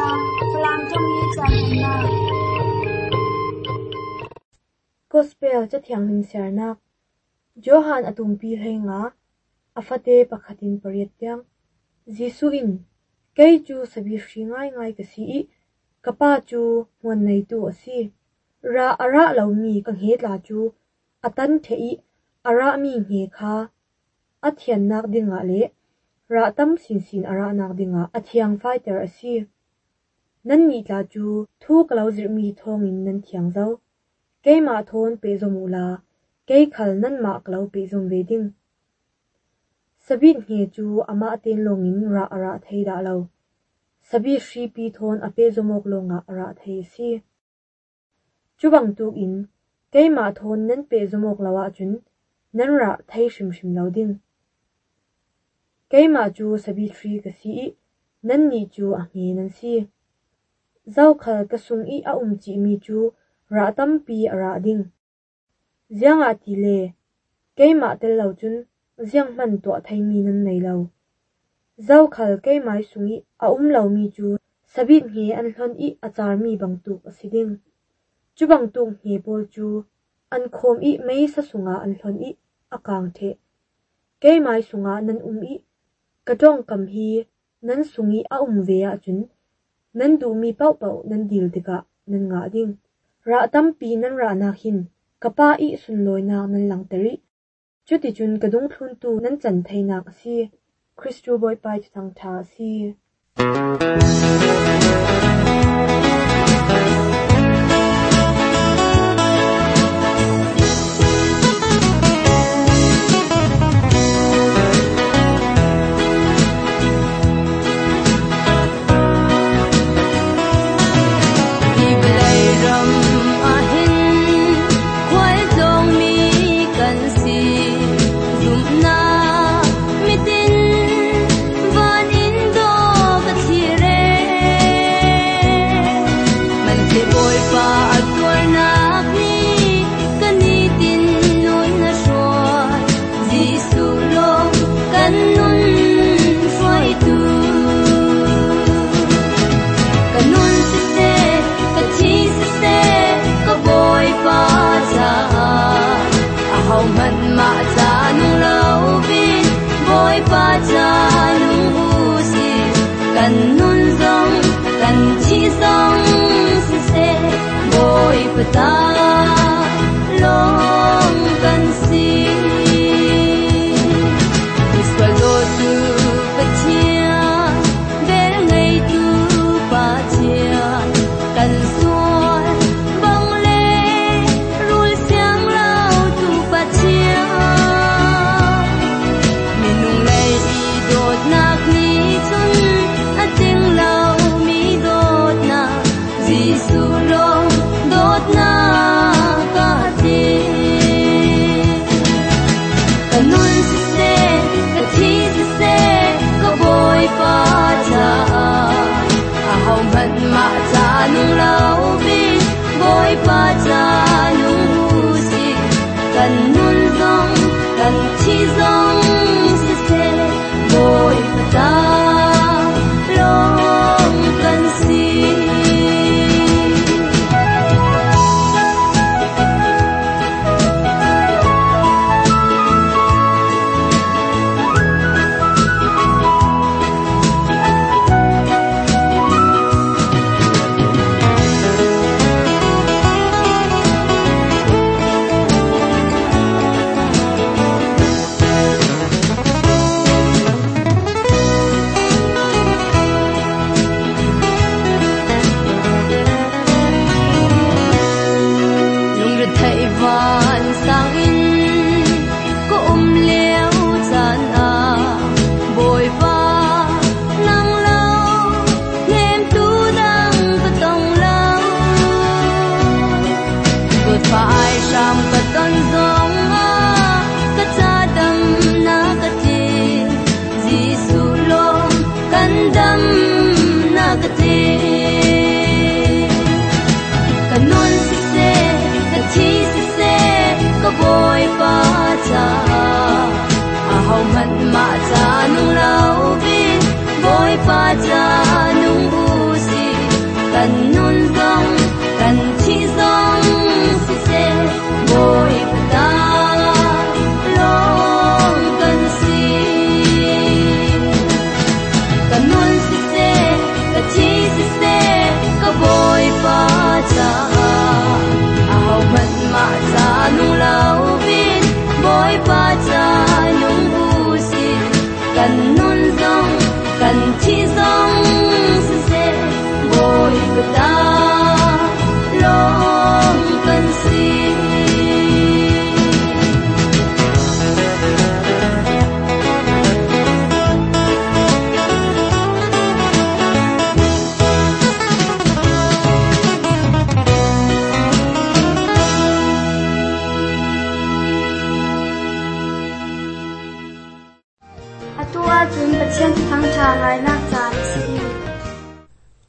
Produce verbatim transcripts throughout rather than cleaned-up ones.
Salam Tommy Channa Gospel cha thiang nim sernak Johan atumpi henga afate pakhatin pariatyang Jisu in kei chu sabi hringai ngai ka si kapa chu muan nei tu asi ra ara lo mi ka he tla chu atan thei ara mi nge kha athian nak dinga le ra tam sin sin ara nak dinga athiang fighter asi nan ni tla chu thu kalo zir mi thong in nan thiang zo ke ma thon pe zomula ke khal nan ma kalo pe zom veding sabit nge chu ama aten longin ra ara thei da lo sabi shri pi thon ape zomok longa ara thei si chubang tu in ke ma thon nan pe zomok lawa chun nan ra thei shim shim lo ding ke ma chu sabi shri ka si nan ni chu a nge nan si zau khal ka sung i a um chi mi chu ra tam pi ara ding ziang a ti le ke ma tel lo chun ziang man to thai mi nan nei lo zau khal ke mai sungi a um lo mi chu sabit nge an hlon i achar mi bang tu asiding chu bang tu nge pol chu an khom i mei sa sunga an hlon i akang the ke mai sunga nan um i katong kam hi nan sungi a um ve a chun nan du mi pau pau nan dil tika nan nga ding ra tam pi nan ra na hin kapa i sun loi na nan lang teri chuti chun kadung thlun tu nan chan thei nak si Christu boy pai thang tha si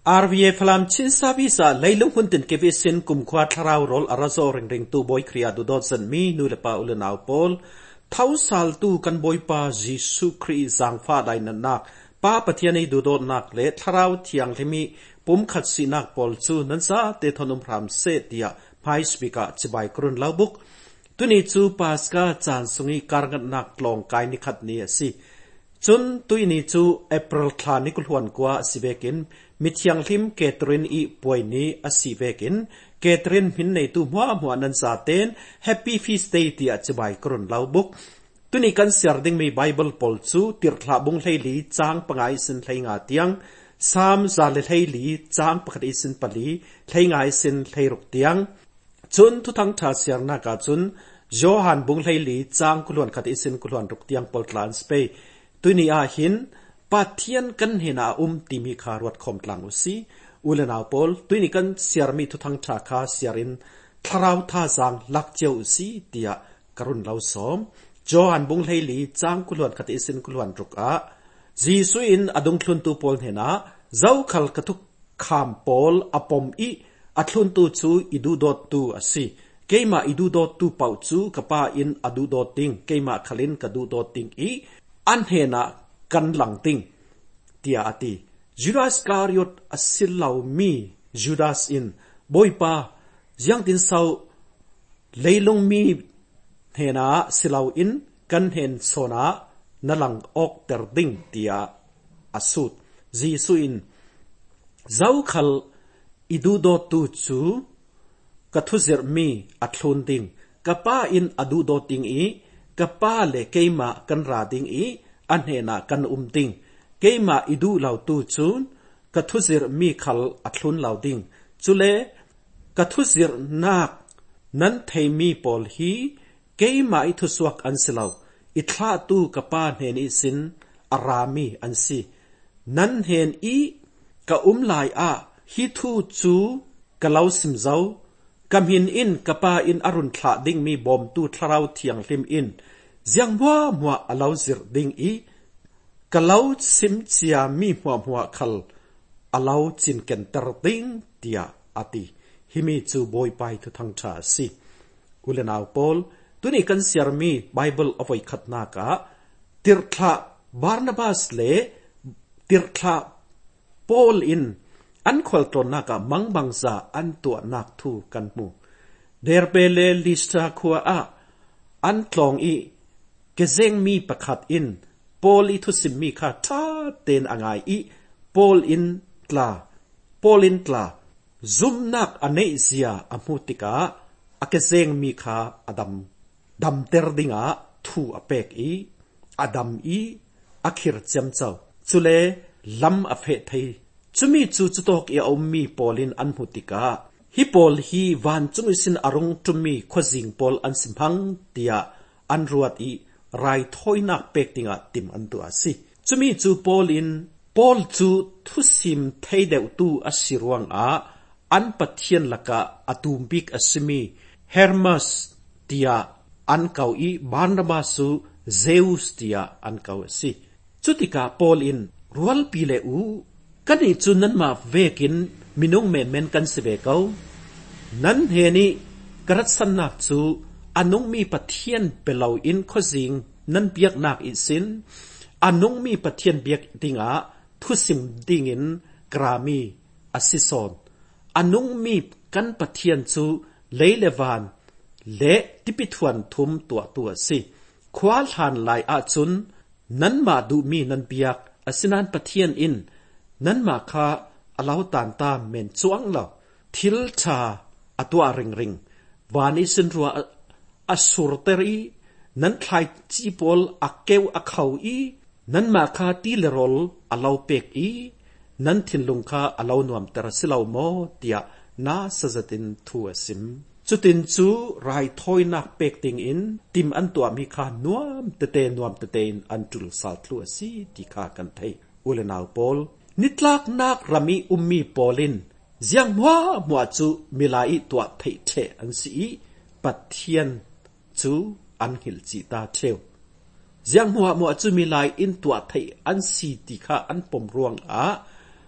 อาร์วีเอฟลามชินซาบิซาไลลุงหุ่นตินเกวิสินกุมควาทราวรอลอาราโซเริงเริงตูบอยครียาดูดอดสันมีนูเลปาอุลนาวปอลท้าวสัลตูกันบอยปาจิสุครีสังฟ้าไดนันนักป้าปะเทียนให้ดูดอดนักเลทราวเทียงเลมีปุ่มขัดสีนักปอลซูนันซาเตทนุมพรามเซตียไพสปิกาจิบายกรุนลาวบุกตุนีจูปาสกาจานสุงีการกันนักลองกายนิขัดนี้สิจนตุยนีจูเอเปรลคลานิกุลหวนกว่าสิเบกินมิทยังลิมเกตรินอีป่วยนี้อสิเบกินเกตรินหินในตัวมัวมัวนันซาเตนแฮปปี้ฟีสเตย์ที่อาจจะใบกรุนลาวบุกตุนีกันเสียดิ้งมีไบเบิลปอลซูติร์ทลาบุงไลลีจางปังไอสินไลงาเตียงสามซาเลไลลีจางปักดิสินปลีไลงาสินไลรุกเตียงจนทุทั้งชาเสียนากาจุนโยฮันบุงไลลีจางกุลวนขัดดิสินกุลวนรุกเตียงปอลทรานสเปย์ตุนีอาหินปัทเทียนกันเห็นอาอุมติมีคารวดคอมกลางอุสีอุลนาวปอลตุนีกันเสียมีทุทั้งชาคาเสียรินทราวท่าจางลักเจ้าอุสีเตียกรุนลาวสอมโจฮันบุงไลลีจางกุลวนขัดดิสินกุลวนรุกอาจีสุอินอดุงคลุนตูปอลเห็นอาเจ้าขัลกทุกขามปอลอปอมอีอัตลุนตูจูอิดูดอตูอสีเกยมาอิดูดอตูเป่าจูกป้าอินอดูดอติงเกยมาขลินกดูดอติงอีอันเห็นกันหลังติงเตียอติจูดาสการยอดอสิลลาวมีจูดาสอินบอยปายังตินเศร้าเลยลงมีเห็นอาสิลาวอินกันเห็นโซนานลังออกเตอร์ดิงเตียอสุดจีสุอินเจ้าขัลอิดูดอตูจูกัทุเซอร์มีอัตลุนติงกับป้าอินอดูดอติงอีกับป้าเลเกยมากันราติงอีอันเฮนากันอุมติงเกยมาอิดูเหล่าตูจูนกัทุเซอร์มีขัลอัตลุนเหล่าติงจุเลกัทุเซอร์นักนั้นเทมีปอลฮีเกยมาอิทุสวกอันสิลาวอิทลาตูกับป้าเฮนิสินอารามีอันซีนั้นเห็นอีกะอุมลายอาฮิทูจูกะลาวสิมเจ้ากำหินอินกะป้าอินอรุณทลาดิ้งมีบอมตูทราวเทียงลิมอินเจียงว่ามัวอลาวซิรดิ้งอีกะลาวสิมเจียมีมัวมัวขัลอลาวจินเกันตรดิ้งเตียอติฮิมีจูบอยไปทุทังชาสิอุเลนาวปอลตุนีกันเสียมีไบเบิลเอาไว้ขัดนากะติร์ทลาบาร์นาบาสเลติร์ทลาปอลอินอันขวัลตรนนักมังบังซาอันตัวนักทูกันมูเดร์เปเลลิสตาคัวอาอันคลองอีเกเซงมีประคัดอินปอลอิทุสิมมีคาท่าเตนอ่างอีปอลอินตลาปอลอินตลาซุมนักอเนเซียอมุติกาอเกเซงมีคาอดัมดัมเตอร์ดิงาทูอเปกอีอดัมอีอคิรเจมเจ้าจุเลลัมอเฟไทจุมีจูจุตอกเออมีปอลินอันมุติกาฮิปอลฮีวันจุงสินอารมจุมีขจิงปอลอันสิมพังเตียอันรวดอีไรทอยนักเป็กติงาติมอันตัวสิจุมีจูปอลินปอลจูทุสิมเทเดวตูอสิรวงอาอันปัทเทียนละกะอตูมบิกอสิมีเฮร์มัสเตียอันเกาอีบานราบาสูเซอุสเตียอันเกาสิจุติกาปอลินรัวลปีเลอูกันอีจุนนั้นมาเวกินมินุงเมนเมนกันสิเบเกานั้นเฮนี่กระสันนักจูอนุงมีปะเทียนเปล่าอินข้อสิงนั้นเบียกนักอิสินอนุงมีปะเทียนเบียกติงาทุสิมดิงินกรามีอสิซอนอนุงมีกันปะเทียนจูเลเลวานเละที่ปิทวนทุมตัวตัวสิควาลหันลายอาจุนนั้นมาดูมีนันเบียกอสินันปะเทียนอินนั้นมาคาอลาวตานตามเมนจวงเหล่าทิลชาอตัวริงริงวานิสินรัวอสุรเตรีนั้นทายจีปอลอักเกวอักเขาอีนั้นมาคาตีเลรอลอลาวเปกอีนั้นทินลุงคาอลาวนวมตระสิลาวโมเตียนาสะตินทัวซิมจุตินจูไรทอยนักเปกติงอินติมอันตัวมีคานวมเตเตนวมเตเตนอันจุลสาทัวซีติคากันไทอุเลนาวปอลนิตลักนักรามีอุมมีปอลินเจียงมัวมัวจูมิลายตัวไทเทอันสีปัทเทียนจูอันหิลจิตาเทวเจียงมัวมัวจูมิลายอินตัวไทอันสีติคาอันปมรวงอา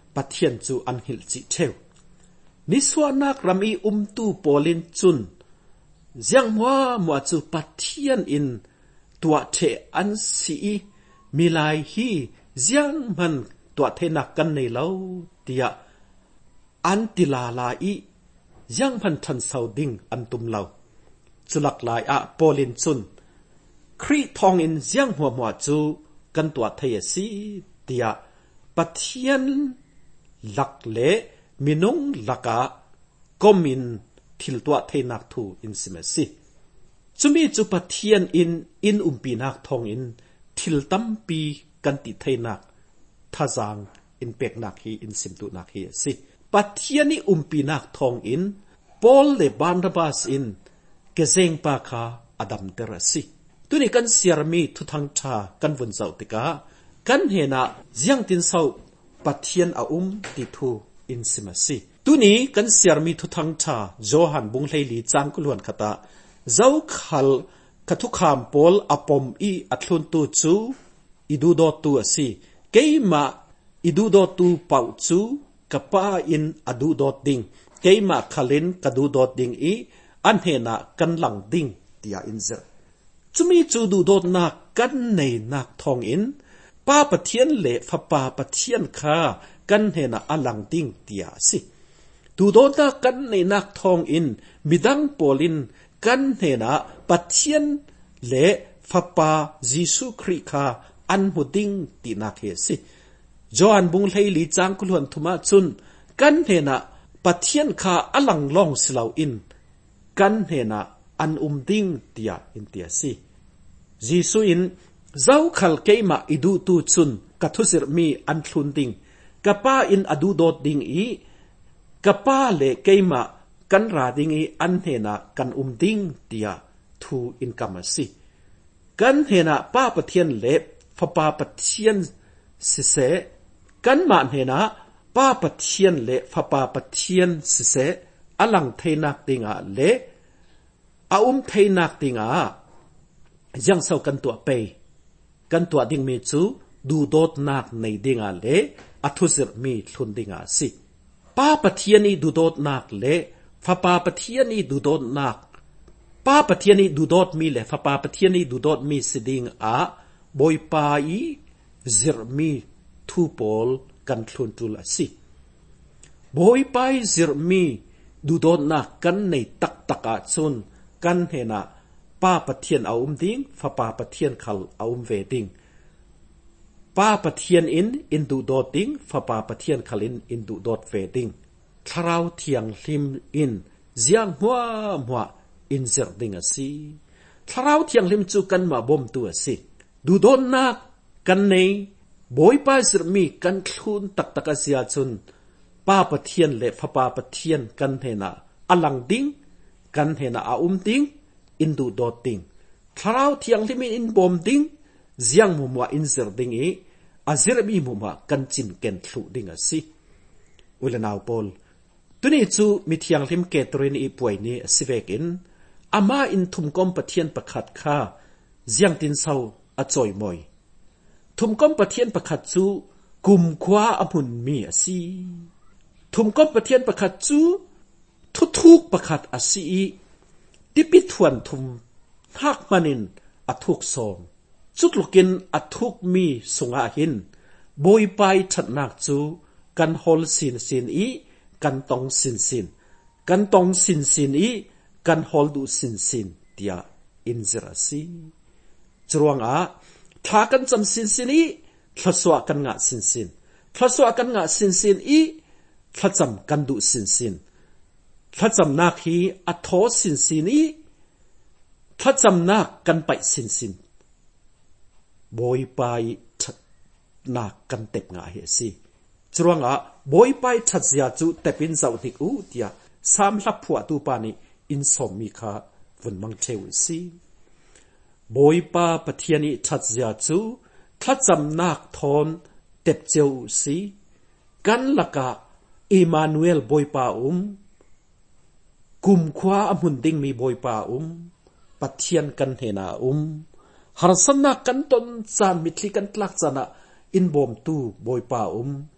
ปัทเทียนจูอันหิลจิเทวนิสวานักรำอีอุมตูโปลินจุนยังว่ามัวจูปัทเทียนอินตัวเทอันสีมีลายฮียังมันตัวเทนักกันในเล่าเตียอันติลาลาอียังพันทันเสาดิ่งอันตุมเล่าจุลักลายอะโปลินจุนครีทองอินยังหัวมัวจูกันตัวเทยสีเตียปัทเทียนหลักเละมินุงหลักะก็มินทิลตัวเทนักทูอินสิเมสิจุมีจุปัทเทียนอินอินอุมปีนักทองอินทิลตัมปีกันติเทนักท่าจางอินเปกนักฮีอินสิมตุนักฮีสิปัทเทียนอิอุมปีนักทองอินปอลเลบานราบาสอินเกเซงปาคาอดัมเตระสิตุนี้กันเสียรมีทุทังชากันวนเจ้าติกากันเฮนะยังตินเศร้าปัทเทียนอาอุมติทูอินสิมาสิตุนี้กันเสียรมีทุทังชาโจฮันบุงเลลีจางกุลวนขตาเจ้าขัลกทุขามปอลอปมอีอัตลุนตูจูอิดูดอตูสิเกยมาอิดูดอตูเป่าจูกับป้าอินอดูดอดิงเกยมาขลินกดูดอดิงอีอันเฮนะกันหลังดิงตียอินเซอจุมีจูดูดอนักกันในนักทองอินป้าปะเทียนเละฟะป้าปะเทียนคากันเฮนะอลังดิงตียสิดูดอนักกันในนักทองอินมิดังโปลินกันเฮนะปะเทียนเละฟะป้ายิสุคริคาอันหุดิงตีนักเฮสิจออันบุงเลลีจางกุลวนทุมาจุนกันเฮนะปะเทียนคาอลังลองสลาวอินกันเฮนะอันอุมดิงตียอินตียสิยิสุอินเจ้าขัลเกยมาอิดูตูจุนกัทุสิรมีอันทุนดิงกับป้าอินอดูโดดดิงอีกับป้าเล่เกยมากันราดิงอีอันเฮนะกันอุมดิงตียทูอินกัมสิกันเฮนะป้าปะเทียนเล็บฟป้าปะเทียนสิเสกันมาเฮนะป้าปะเทียนเล็บฟป้าปะเทียนสิเสอลังเทนักดิงอาเล่อาอุมเทนักดิงอายังเศร้ากันตัวไปกันตัวดิ่งมีจูดูโดดนักในดิ่งอาเล่อัทุสิรมีทุนดิ่งอาสิป้าปะเทียนีดูโดดนักเล่ฟ้าป้าปะเทียนีดูโดดนักป้าปะเทียนีดูโดดมีเล่ฟ้าป้าปะเทียนีดูโดดมีสิดิ่งอาบอยป้าอีสิรมีทูปอลกันทุนตุลสิบอยป้าสิรมีดูโดดนักกันในตักตักอาจุนกันเฮนะป้าปะเทียนเอาอุ้มดิ้งฟ้าป้าปะเทียนขัลเอาอุ้มเวดิ้งป้าปะเทียนอินอินดูโดดดิ้งฟ้าป้าปะเทียนขัลินอินดูโดดเวดิ้งทราวเทียงลิมอินเจียงหัวหัวอินเซอร์ดิ้งอสิทราวเทียงลิมจูกันมาบ่มตัวสิดูโดนนักกันในบอยป้าสิรมีกันคลุนตักตักเสียจุนป้าปะเทียนเละฟ้าป้าปะเทียนกันเฮนะอลังดิ้งกันเฮนะอาอุ้มดิ้งอินดูโดดดิ้งทราวเทียงลิมอินบ่มดิ้งเจียงมัวมัวอินเซอร์ดิ้งอีอาซิรมีมัวมัวกันจินเกนคลุดิ้งอสิอุลนาวปอลตัวนี้จูมีเทียงลิมเกตรินอีป่วยนี้สิเวกินอามาอินทุมกอมปะเทียนประคัดข้าเจียงตินเศร้าอจอยมอยทุมกอมปะเทียนประคัดจูกุมคว้าอมุนมีอสีทุมกอมปะเทียนประคัดจูทุทุกประคัดอสีติปิทวนทุมหักมันินอทุกซองจุกลุกินอทุกมีสงอาหินบอยไปฉัดนักจูกันฮอลสินสินอีกันตองสินสินกันตองสินสินอีกันฮอลดูสินสินเตียอินเซราซีจรวงอาถ้ากันจำสินสินอีทศวกันงะสินสินทศวกันงะสินสินอีทจำกันดูสินสินทจำนักฮีอัทโธสินสินอีทจำนักกันไปสินสินบอยไปนักกันเต็บงะเฮซีจรวงอ่ะบอยไปชัดเสียจูแต่เป็นเจ้าติกูเดียสามลับผัวตูปานีอินสมมีค่าวันมังเทวซีบอยป้าปะเทียนีชัดเสียจูทัดจำนักทอนเต็บเจ้าซีกันละกะอิมานูเอลบอยป้าอุมกุมขวาอมุนดิงมีบอยป้าอุมปะเทียนกันเฮนาอุมหารสนักกันตนจานมิทลิกันตลักจนะอินบอมตูบอยป้าอุม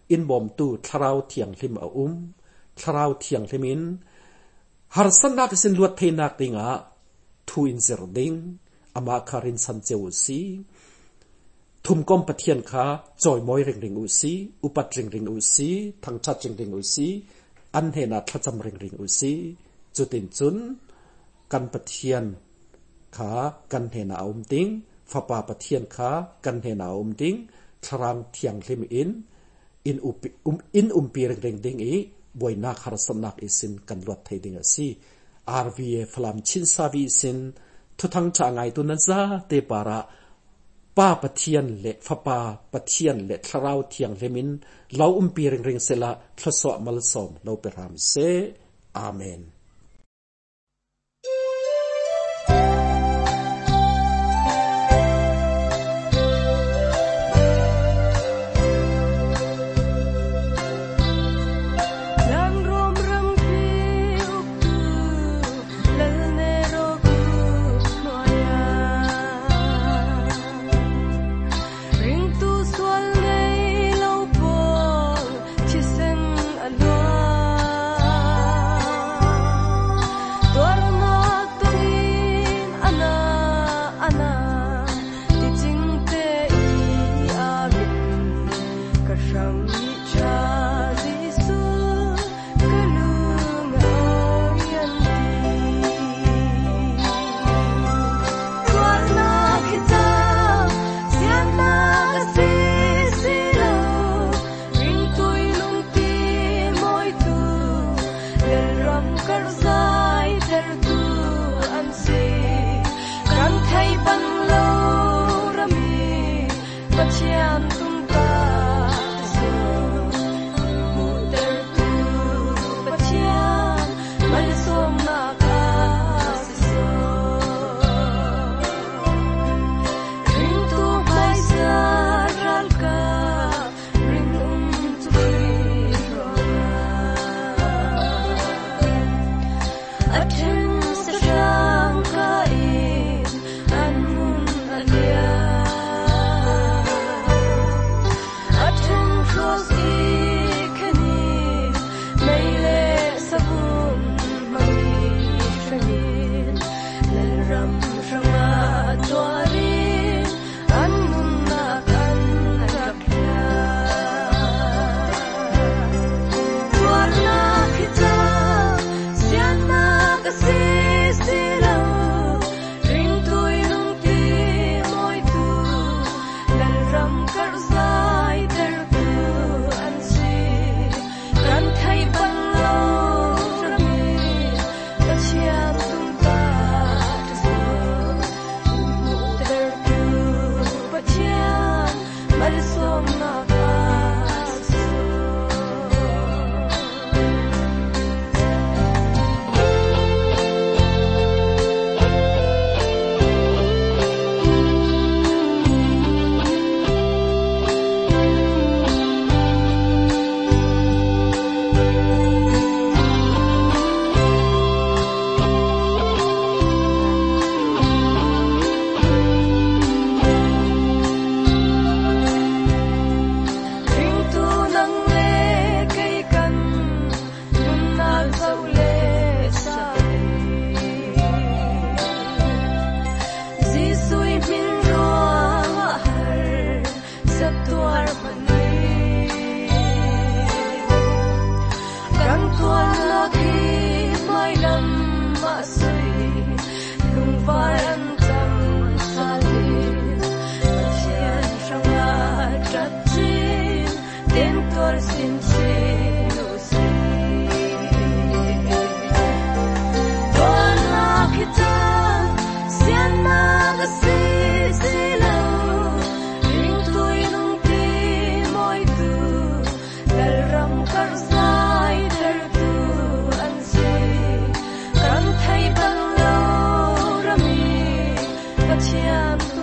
in bom tu tharau thiang hlim a um tharau thiang hlimin har sanak sin luat theinak tinga thu in zer ding ama kharin san cheu si thum kom pathian kha choi moi ring ring u si upat ring ring u si thang chat ring ring u si an hena thacham ring ring u si chutin chun kan pathian kha kan hena aum ting fapa pathian kha kan hena aum ting tharang thiang hlim in in up um in umpi ring ring ding i boina khar sanak isin kan luat thei ding asi R V A flam chin savi sin thuthang cha ngai tu na za te para pa pathian le fapa pathian le tharau thiang hlemin lo umpi ring ring sela thloso mal som lo peram se amen.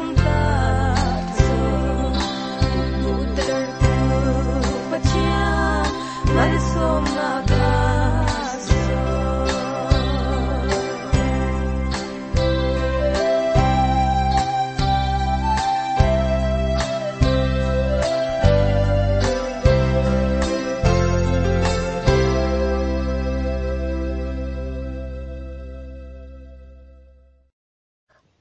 But yeah.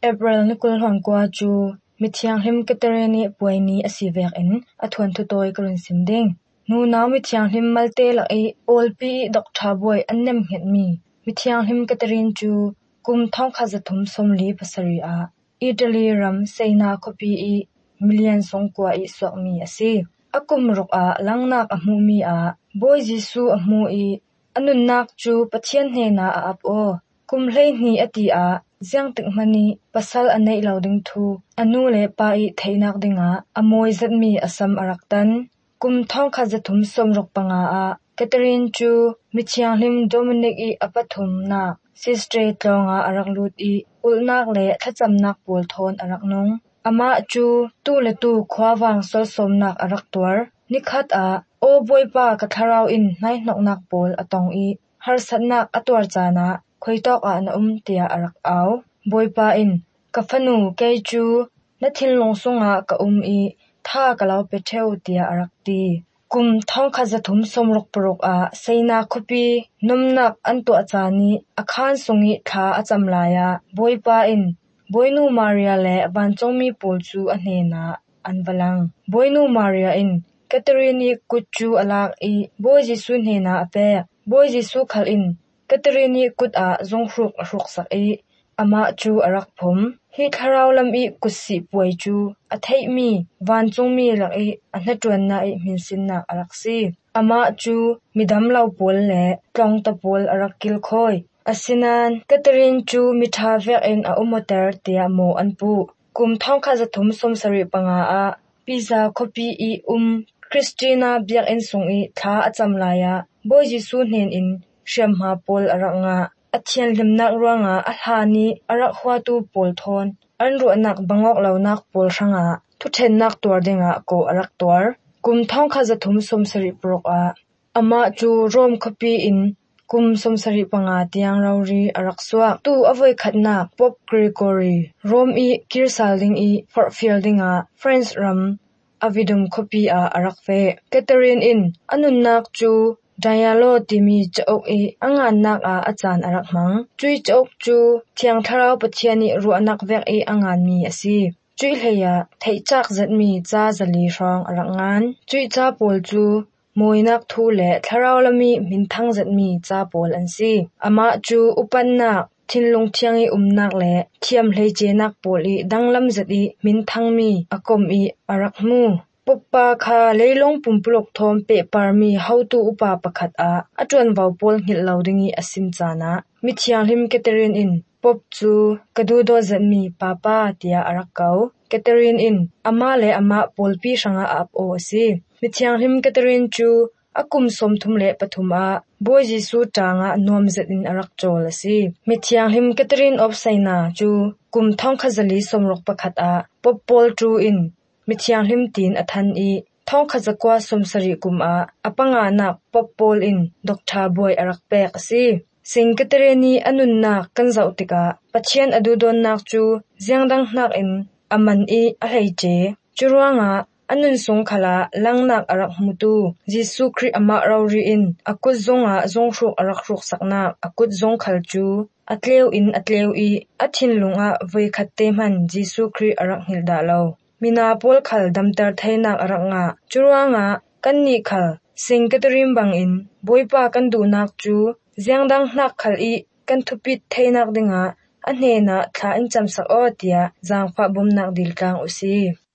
April ni kulhon kwa chu mithiang him katereni puaini asivek in athon thu toy karun simding nu naw mithiang him malte la ai olpi doctor boy annem het mi mithiang him katerin chu kum thong khazathum somli pasari a Italy ram seina copy i million song kwa i sok mi ase akum rok a langnak a mu mi a boy jisu a mu i anun nak chu pathian hne na a ap o kum hlei ni ati a jiang tik mani pasal anei loading thu anu le pa i theinak dinga amoi zat mi asam araktan kum thong khazathum somrok panga a Catherine chu mithiang him Dominic i apathum na sister tlonga araklut i ulnak le thachamnak pol thon araknong ama chu tu le tu khwawang sol somnak araktwar nikhat a o boipa katharau in nai noknak pol atong i har satnak atwar chana khoitok a na um tia arak aw boipa in kafanu ke chu na thil longsunga ka um i tha kalau petheu tia arakti kum thong khazathum somrok porok a seina khopi numnak anto achani akhan sungi tha achamlaya boipa in boinu maria le banchongmi polchu anhe na anwalang boinu maria in Catherine kutchu alak i boy jisu hne na ape boy jisu khal in Catherine kut a zongruk ruk sak i ama chu arak phum hi tharau lam i kusi puai chu athei mi wanchong mi lak i anhatron na i minsin na araksi ama chu midam lau pol le tlong ta pol arakil khoi asinan Catherine chu mitha vek en a umoter tia mo anpu kum thong khazathum somsari panga a pizza copy i um Christina biak en sung i tha achamlaya boy jisu hnen in shamha pol aranga athian limnak ruanga ahlani arak hwatu pol thon anru anak bangok launak pol ranga thu thennak tur dinga ko arak tur kum thong khazathum somsari prok a ama chu rom copy in kum somsari panga tiang rauri arak suak tu avoi khatna pop gregory rom i kirsalding i for fieldinga friends ram avidum copy a arakve Catherine in anunnak chu Dialo timi chok e angan nak a achan arak mang chui chok chu thiang tharau pathiani ru anak vek e angan mi asi chui hleya theichak zat mi cha zali rong arak ngan chui cha pol chu moinak thu le tharau lami minthang zat mi cha pol ansi ama chu upanna thinlung thiang i umnak le thiam hlei che nak pol i danglam zat i minthang mi akom i arak mu Puppa kha leilong pumpulok thom pe parmi how to upa pakhat a atron wau pol ngil loadingi asim chana mithiang him Catherine in pop chu kadu do zanmi papa tia arakau Catherine in ama le ama polpi sanga ap o si mithiang him Catherine chu akum somthum le pathuma boy jisu tanga nom zat in arak chol asi mithiang him Catherine of saina chu kum thong khazali somrok pakhat a pop pol tu in mithiang him tin athan i thong khazakwa somsari kum a apanga na pop pol in doctor boy arak pek asi singkatereni anunna kanzau tika pathian adu don nak chu jiangdang nak in aman i ahleiche churuanga anun sung khala langnak arak mutu jisu khri ama rauri in akut zonga zongruk arak ruk sakna akut zong khal chu atleu in atleu i athin lunga voi khatte man jisu khri arak hilda lo mina pol khal damtar thainak arak nga churuanga kanni khal singkatrim bang in boipa kan du nak chu jiangdang nak khal i kan thupit thainak dinga anhe na thla in chamsak o tia jangpha bumnak dilkang usi